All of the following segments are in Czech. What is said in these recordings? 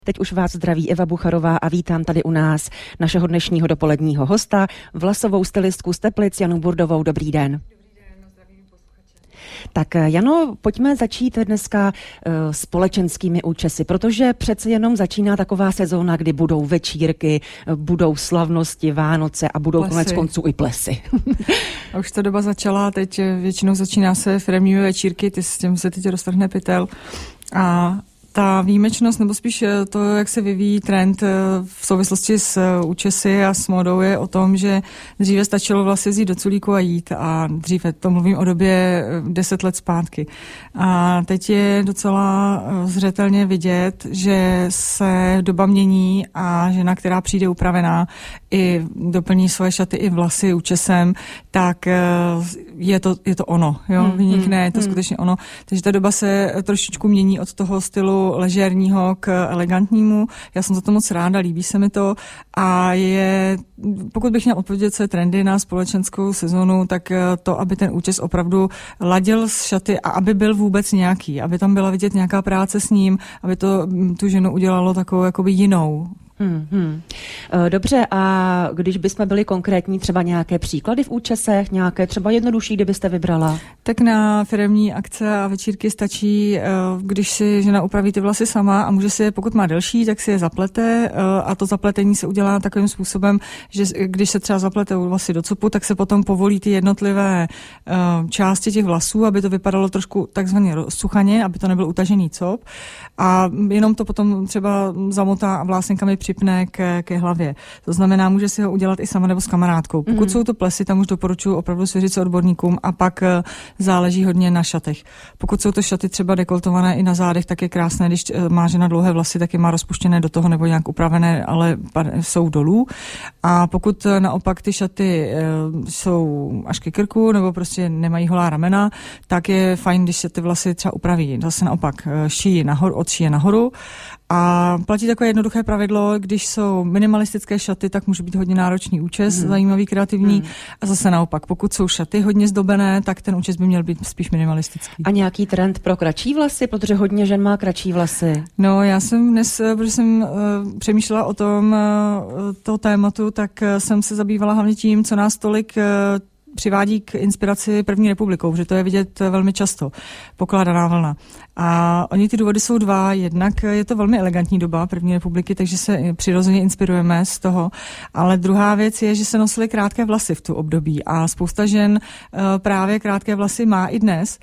Teď už vás zdraví Eva Bucharová a vítám tady u nás našeho dnešního dopoledního hosta, vlasovou stylistku z Teplic Janu Burdovou. Dobrý den. Tak Jano, pojďme začít dneska společenskými účesy, protože přece jenom začíná taková sezóna, kdy budou večírky, budou slavnosti, Vánoce a budou konec konců i plesy. A už ta doba začala, teď většinou začíná se firemními večírky, s tím se teď roztrhne pytel. A ta výjimečnost, nebo spíš to, jak se vyvíjí trend v souvislosti s účesy a s módou, je o tom, že dříve stačilo vlasy vzít do culíku a jít. A dříve, to mluvím o době 10 let zpátky. A teď je docela zřetelně vidět, že se doba mění a žena, která přijde upravená, i doplní svoje šaty i vlasy účesem, tak je to ono. Jo? Vynikne, je to skutečně ono. Takže ta doba se trošičku mění od toho stylu ležérního k elegantnímu. Já jsem za to moc ráda, líbí se mi to a pokud bych měl odpovědět, co je trendy na společenskou sezonu, tak to, aby ten účes opravdu ladil s šaty a aby byl vůbec nějaký, aby tam byla vidět nějaká práce s ním, aby to tu ženu udělalo takovou jakoby jinou. Dobře, a když bychom byli konkrétní, třeba nějaké příklady v účesech, nějaké třeba jednodušší, kdybyste vybrala? Tak na firemní akce a večírky stačí, když si žena upraví ty vlasy sama a může si je, pokud má delší, tak si je zaplete a to zapletení se udělá takovým způsobem, že když se třeba zaplete vlasy do cupu, tak se potom povolí ty jednotlivé části těch vlasů, aby to vypadalo trošku takzvaně suchaně, aby to nebyl utažený cop a jenom to potom třeba zamotá a vlásněnkami připne ke hlavě. To znamená, může si ho udělat i sama nebo s kamarádkou. Pokud jsou to plesy, tam už doporučuji opravdu svěřit se odborníkům a pak záleží hodně na šatech. Pokud jsou to šaty třeba dekoltované i na zádech, tak je krásné, když má žena dlouhé vlasy, tak je má rozpuštěné do toho nebo nějak upravené, ale jsou dolů. A pokud naopak ty šaty jsou až ke krku nebo prostě nemají holá ramena, tak je fajn, když se ty vlasy třeba upraví. Zase naopak šíji nahoru, od šíje nahoru. A platí takové jednoduché pravidlo, když jsou minimalistické šaty, tak může být hodně náročný účes, zajímavý, kreativní. A zase naopak, pokud jsou šaty hodně zdobené, tak ten účes by měl být spíš minimalistický. A nějaký trend pro kratší vlasy, protože hodně žen má kratší vlasy? No, já jsem dnes, protože jsem přemýšlela o toho tématu, tak jsem se zabývala hlavně tím, co nás tolik přivádí k inspiraci první republikou, že to je vidět velmi často, pokládaná vlna. A ty důvody jsou dva. Jednak je to velmi elegantní doba první republiky, takže se přirozeně inspirujeme z toho. Ale druhá věc je, že se nosily krátké vlasy v tu období a spousta žen právě krátké vlasy má i dnes.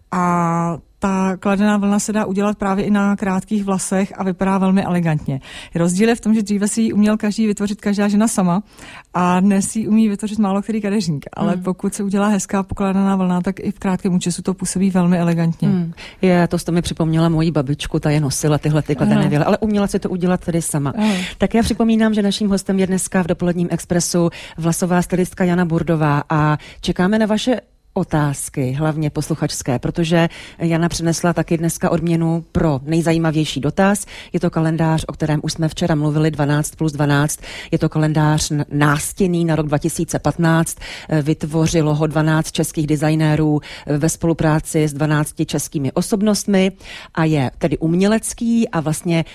A ta kladená vlna se dá udělat právě i na krátkých vlasech a vypadá velmi elegantně. Rozdíl je v tom, že dříve si ji uměl vytvořit každá žena sama a dnes ji umí vytvořit málo který kadeřník. Ale pokud se udělá hezká pokládaná vlna, tak i v krátkém účesu to působí velmi elegantně. To mi připomněla moji babičku, ta je nosila tyhle kladené věle, ale uměla si to udělat tedy sama. Tak já připomínám, že naším hostem je dneska v dopoledním Expressu vlasová stylistka Jana Burdová a čekáme na vaše otázky, hlavně posluchačské, protože Jana přinesla taky dneska odměnu pro nejzajímavější dotaz. Je to kalendář, o kterém už jsme včera mluvili, 12+12. Je to kalendář nástěnný na rok 2015. Vytvořilo ho 12 českých designérů ve spolupráci s 12 českými osobnostmi a je tedy umělecký a vlastně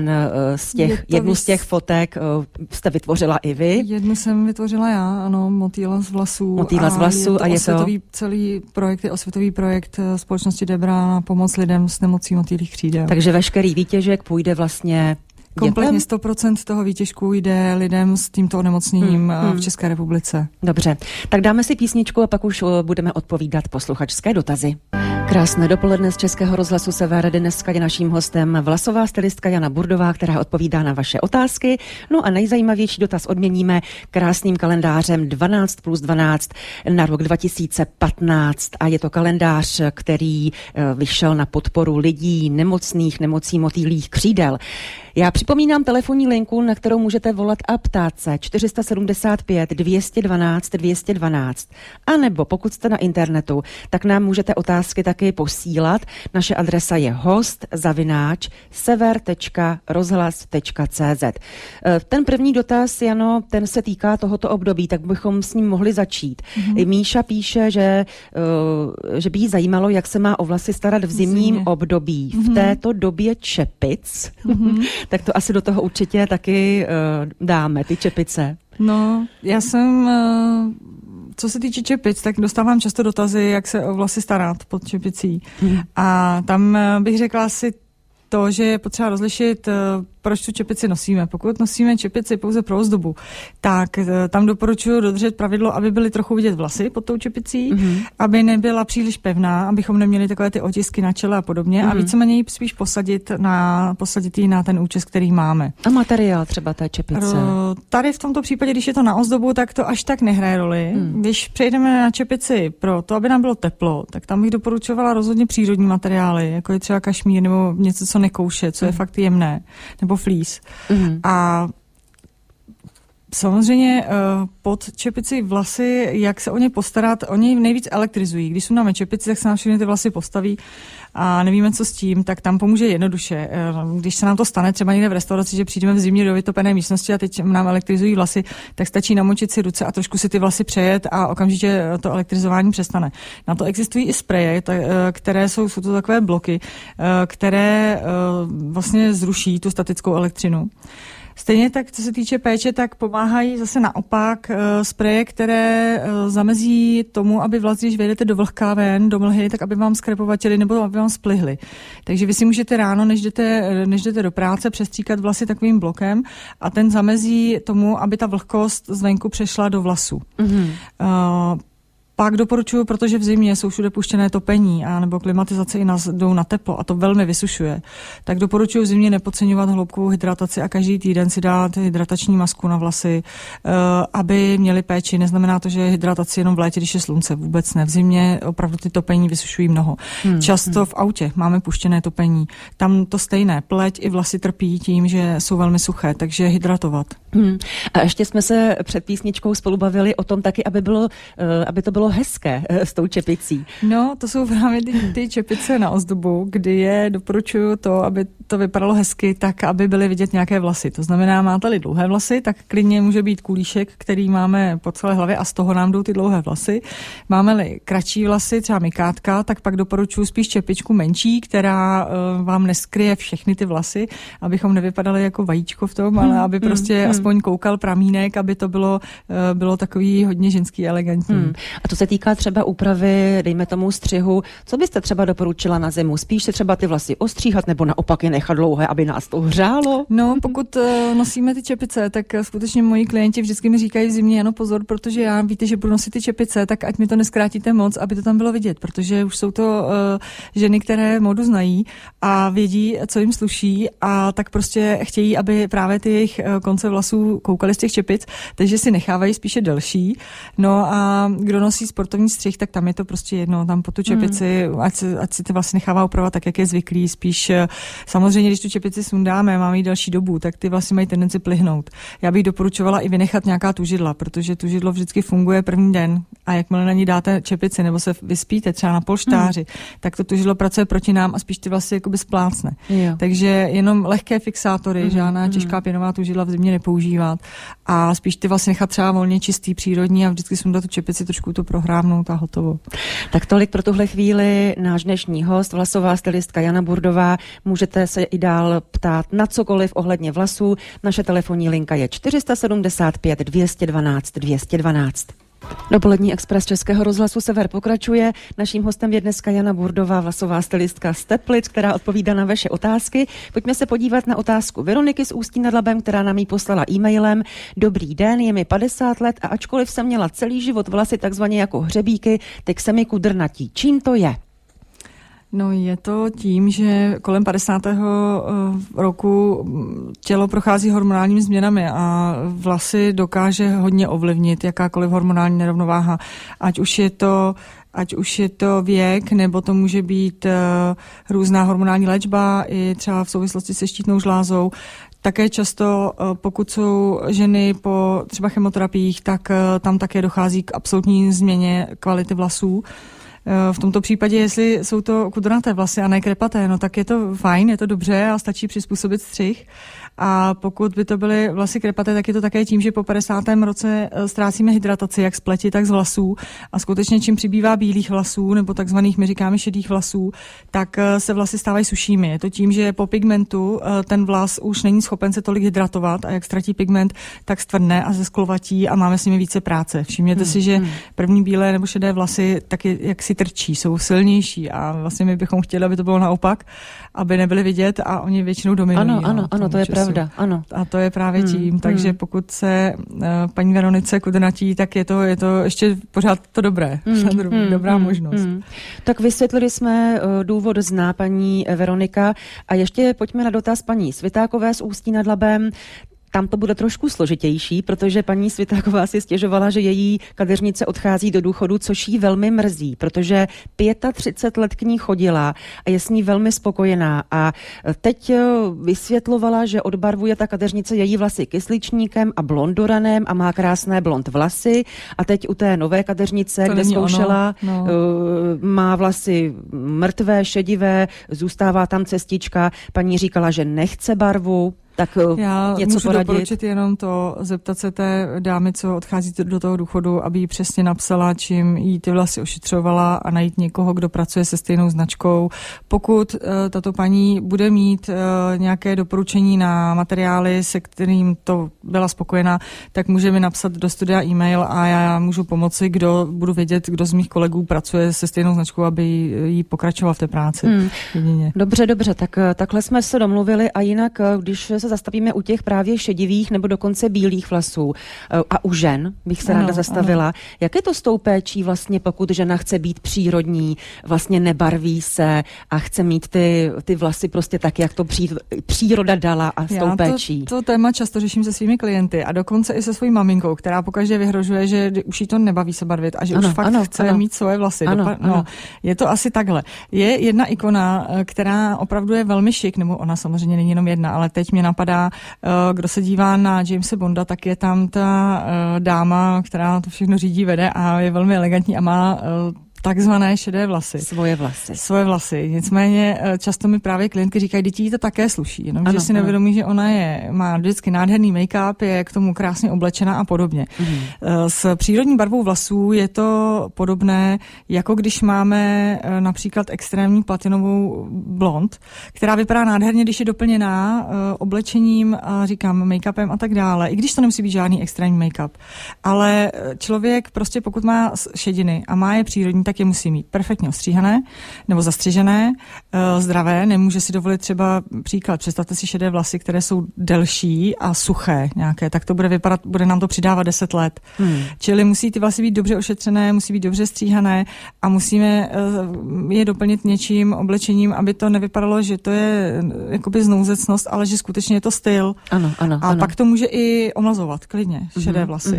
jednu z těch fotek jste vytvořila i vy. Jednu jsem vytvořila já, ano, motýla z vlasů. A je to celý projekt je osvětový projekt společnosti Debra na pomoc lidem s nemocí motýlích křídel. Takže veškerý výtěžek půjde vlastně kompletně 100% toho výtěžku jde lidem s tímto onemocněním v České republice. Dobře, tak dáme si písničku a pak už budeme odpovídat posluchačské dotazy. Krásné dopoledne z Českého rozhlasu Sever. Dneska je naším hostem vlasová stylistka Jana Burdová, která odpovídá na vaše otázky. No a nejzajímavější dotaz odměníme krásným kalendářem 12+12 na rok 2015. A je to kalendář, který vyšel na podporu lidí nemocných nemocí motýlích křídel. Já připomínám telefonní linku, na kterou můžete volat a ptát se 475 212 212. A nebo pokud jste na internetu, tak nám můžete otázky taky posílat. Naše adresa je host@sever.rozhlas.cz. Ten první dotaz, Jano, ten se týká tohoto období, tak bychom s ním mohli začít. Míša píše, že by jí zajímalo, jak se má o vlasy starat v zimním období. V této době čepic Tak to asi do toho určitě taky dáme, ty čepice. No, já jsem, co se týče čepic, tak dostávám často dotazy, jak se o vlasy starat pod čepicí. A tam bych řekla asi to, že je potřeba rozlišit, proč tu čepici nosíme. Pokud nosíme čepici pouze pro ozdobu, tak tam doporučuji dodržet pravidlo, aby byly trochu vidět vlasy pod tou čepicí, aby nebyla příliš pevná, abychom neměli takové ty otisky na čele a podobně a víceméně spíš posadit ji na ten účes, který máme. A materiál třeba té čepice? Tady v tomto případě, když je to na ozdobu, tak to až tak nehraje roli. Když přejdeme na čepici pro to, aby nám bylo teplo, tak tam bych doporučovala rozhodně přírodní materiály, jako je třeba kašmír nebo něco, co nekouše, co je fakt jemné, nebo fleece. A samozřejmě pod čepici vlasy, jak se o ně postarat, oni nejvíc elektrizují. Když sundáme čepici, tak se nám všechny ty vlasy postaví a nevíme, co s tím, tak tam pomůže jednoduše. Když se nám to stane třeba někde v restauraci, že přijdeme v zimě do vytopené místnosti a teď nám elektrizují vlasy, tak stačí namočit si ruce a trošku si ty vlasy přejet a okamžitě to elektrizování přestane. Na to existují i spreje, které jsou to takové bloky, které vlastně zruší tu statickou elektřinu. Stejně tak, co se týče péče, tak pomáhají zase naopak spreje, které zamezí tomu, aby vlas, když vejdete do vlhka ven, do mlhy, tak aby vám skrepovatili nebo aby vám splihli. Takže vy si můžete ráno, než jdete do práce, přestříkat vlasy takovým blokem a ten zamezí tomu, aby ta vlhkost zvenku přešla do vlasu. Pak doporučuji, protože v zimě jsou všude puštěné topení a nebo klimatizace i jdou na teplo a to velmi vysušuje, tak doporučuji v zimě nepodceňovat hloubkovou hydrataci a každý týden si dát hydratační masku na vlasy, aby měli péči. Neznamená to, že hydrataci jenom v létě, když je slunce, vůbec ne. V zimě opravdu ty topení vysušují mnoho. Často v autě máme puštěné topení. Tam to stejné. Pleť i vlasy trpí tím, že jsou velmi suché, takže hydratovat. A ještě jsme se před písničkou spolu bavili o tom taky, aby to bylo hezké s tou čepicí. No, to jsou právě ty čepice na ozdobu, kdy je doporučuju to, aby to vypadalo hezky, tak aby byly vidět nějaké vlasy. To znamená, máte-li dlouhé vlasy, tak klidně může být kulíšek, který máme po celé hlavě a z toho nám jdou ty dlouhé vlasy. Máme-li kratší vlasy, třeba mikátka, tak pak doporučuji spíš čepičku menší, která vám neskryje všechny ty vlasy, abychom nevypadali jako vajíčko v tom, ale aby prostě aspoň koukal pramínek, aby to bylo takový hodně ženský, elegantní. A to se týká třeba úpravy, dejme tomu střihu. Co byste třeba doporučila na zimu? Spíš se třeba ty vlasy ostříhat nebo naopak je nechat dlouhé, aby nás to hřálo? No, pokud nosíme ty čepice, tak skutečně moji klienti vždycky mi říkají v zimě, ano pozor, protože já víte, že budu nosit ty čepice, tak ať mi to neskrátíte moc, aby to tam bylo vidět, protože už jsou to ženy, které módu znají a vědí, co jim sluší a tak prostě chtějí, aby právě ty jejich konce vlasů koukaly z těch čepic, takže si nechávají spíše delší. No a kdo nosí sportovní střih, tak tam je to prostě jedno, tam po tu čepici, ať si ty vlasy nechává upravovat tak, jak je zvyklý, spíš samozřejmě, když tu čepici sundáme, máme jí další dobu, tak ty vlasy mají tendenci plihnout. Já bych doporučovala i vynechat nějaká tužidla, protože tužidlo vždycky funguje první den a jakmile na ní dáte čepici nebo se vyspíte třeba na polštáři, tak to tužidlo pracuje proti nám a spíš ty vlasy jakoby splácne. Takže jenom lehké fixátory, žádná těžká pěnová tužidla v zimě nepoužívat a spíš ty vlasy nechat třeba volně čistý, přírodní a vždycky sundat tu čepici, trošku to prohrábnout a hotovo. Tak tolik pro tuhle chvíli náš dnešní host, vlasová stylistka Jana Burdová. Můžete se i dál ptát na cokoliv ohledně vlasů. Naše telefonní linka je 475 212 212. Dopolední Express Českého rozhlasu Sever pokračuje. Naším hostem je dneska Jana Burdová, vlasová stylistka z Teplic, která odpovídá na vaše otázky. Pojďme se podívat na otázku Veroniky z Ústí nad Labem, která nám ji poslala e-mailem. Dobrý den, je mi 50 let a ačkoliv jsem měla celý život vlasy takzvaně jako hřebíky, teď se mi kudrnatí. Čím to je? No je to tím, že kolem 50. roku tělo prochází hormonálními změnami a vlasy dokáže hodně ovlivnit jakákoliv hormonální nerovnováha. Ať už je to věk, nebo to může být různá hormonální léčba, i třeba v souvislosti se štítnou žlázou. Také často, pokud jsou ženy po třeba chemoterapiích, tak tam také dochází k absolutní změně kvality vlasů. V tomto případě, jestli jsou to kudrnaté vlasy a ne krepaté, no tak je to fajn, je to dobře a stačí přizpůsobit střih. A pokud by to byly vlasy krepaté, tak je to také tím, že po 50. roce ztrácíme hydrataci jak z pleti, tak z vlasů. A skutečně čím přibývá bílých vlasů, nebo takzvaných, my říkáme šedých vlasů, tak se vlasy stávají sušími. Je to tím, že po pigmentu ten vlas už není schopen se tolik hydratovat a jak ztratí pigment, tak stvrdne a zesklovatí a máme s nimi více práce. Všimněte si, že první bílé nebo šedé vlasy taky jak si trčí, jsou silnější a vlastně my bychom chtěli, aby to bylo naopak, aby nebyli vidět a oni většinou dominují. Ano, to je pravda. Ano. A to je právě tím. Takže pokud se paní Veronice kudrnatí, tak je to ještě pořád to dobré. Dobrá možnost. Tak vysvětlili jsme důvod, zná paní Veronika. A ještě pojďme na dotaz paní Svitákové z Ústí nad Labem. Tam to bude trošku složitější, protože paní Svitáková si stěžovala, že její kadeřnice odchází do důchodu, což jí velmi mrzí, protože 35 let k ní chodila a je s ní velmi spokojená. A teď vysvětlovala, že odbarvuje ta kadeřnice její vlasy kysličníkem a blondoranem a má krásné blond vlasy. A teď u té nové kadeřnice, kde zkoušela, má vlasy mrtvé, šedivé, zůstává tam cestička. Paní říkala, že nechce barvu. Tak já něco můžu poradit. Doporučit jenom to, zeptat se té dámy, co odchází do toho důchodu, aby jí přesně napsala, čím jí ty vlasy ošetřovala a najít někoho, kdo pracuje se stejnou značkou. Pokud tato paní bude mít nějaké doporučení na materiály, se kterým to byla spokojená, tak může mi napsat do studia e-mail a já můžu pomoci, budu vědět, kdo z mých kolegů pracuje se stejnou značkou, aby jí pokračoval v té práci. Dobře, tak takhle jsme se domluvili a jinak, když se zastavíme u těch právě šedivých nebo dokonce bílých vlasů a u žen bych se ráda zastavila. Ano. Jak je to s tou péčí vlastně, pokud žena chce být přírodní, vlastně nebarví se a chce mít ty vlasy prostě tak, jak to příroda dala a s tou péčí? To téma často řeším se svými klienty a dokonce i se svojí maminkou, která pokaždé vyhrožuje, že už jí to nebaví se barvit a že už fakt chce mít svoje vlasy. Je to asi takhle. Je jedna ikona, která opravdu je velmi šik, nebo ona samozřejmě není jenom jedna, ale teď mě napadá, kdo se dívá na Jamese Bonda, tak je tam ta dáma, která to všechno řídí, vede a je velmi elegantní a má takzvané šedé vlasy. Svoje vlasy. Nicméně často mi právě klientky říkají, že jí to také sluší, jenomže si nevědomí, že ona má vždycky nádherný make-up, je k tomu krásně oblečená a podobně. S přírodní barvou vlasů je to podobné, jako když máme například extrémní platinovou blond, která vypadá nádherně, když je doplněná oblečením, říkám, make-upem a tak dále, i když to nemusí být žádný extrémní make-up. Ale člověk prostě pokud má šediny a má je přírodní, tak je musí mít perfektně ostříhané nebo zastřižené, zdravé, nemůže si dovolit třeba příklad, představte si šedé vlasy, které jsou delší a suché nějaké, tak to bude vypadat, bude nám to přidávat 10 let. Čili musí ty vlasy být dobře ošetřené, musí být dobře stříhané a musíme je doplnit něčím, oblečením, aby to nevypadalo, že to je jakoby znouzecnost, ale že skutečně je to styl. Ano. Pak to může i omlazovat klidně, šedé vlasy.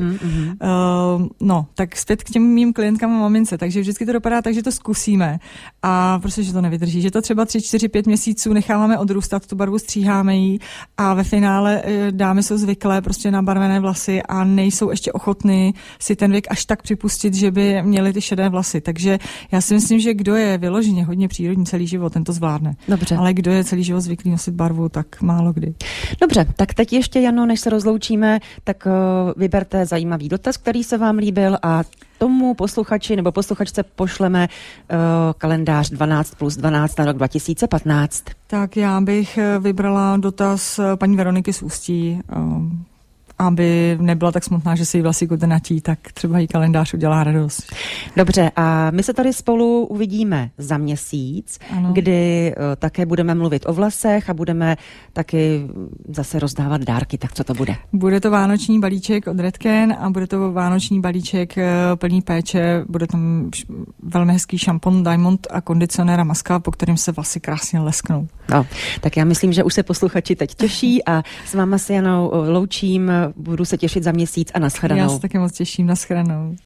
Tak zpět k těm mým klientkám a mamince, takže vždycky to dopadá tak, že to zkusíme a prostě, že to nevydrží, že to třeba 3, 4, 5 měsíců necháváme odrůstat, tu barvu stříháme jí a ve finále dámy jsou zvyklé prostě na barvené vlasy a nejsou ještě ochotny si ten věk až tak připustit, že by měli ty šedé vlasy. Takže já si myslím, že kdo je vyloženě hodně přírodní celý život, ten to zvládne. Dobře. Ale kdo je celý život zvyklý nosit barvu, tak málo kdy. Dobře, tak teď ještě, Jano, než se rozloučíme, tak vyberte zajímavý dotaz, který se vám líbil a tomu posluchači nebo posluchačce pošleme kalendář 12+12 na rok 2015. Tak já bych vybrala dotaz paní Veroniky z Ústí, aby nebyla tak smutná, že se jí vlasy kudrnatí, tak třeba jí kalendář udělá radost. Dobře, a my se tady spolu uvidíme za měsíc, kdy také budeme mluvit o vlasech a budeme taky zase rozdávat dárky, tak co to bude? Bude to vánoční balíček od Redken a bude to vánoční balíček plný péče, bude tam velmi hezký šampon, diamond a kondicionér a maska, po kterým se vlasy krásně lesknou. No, tak já myslím, že už se posluchači teď těší a s váma se Janou loučím, budu se těšit za měsíc a nashledanou. Já se taky moc těším, nashledanou.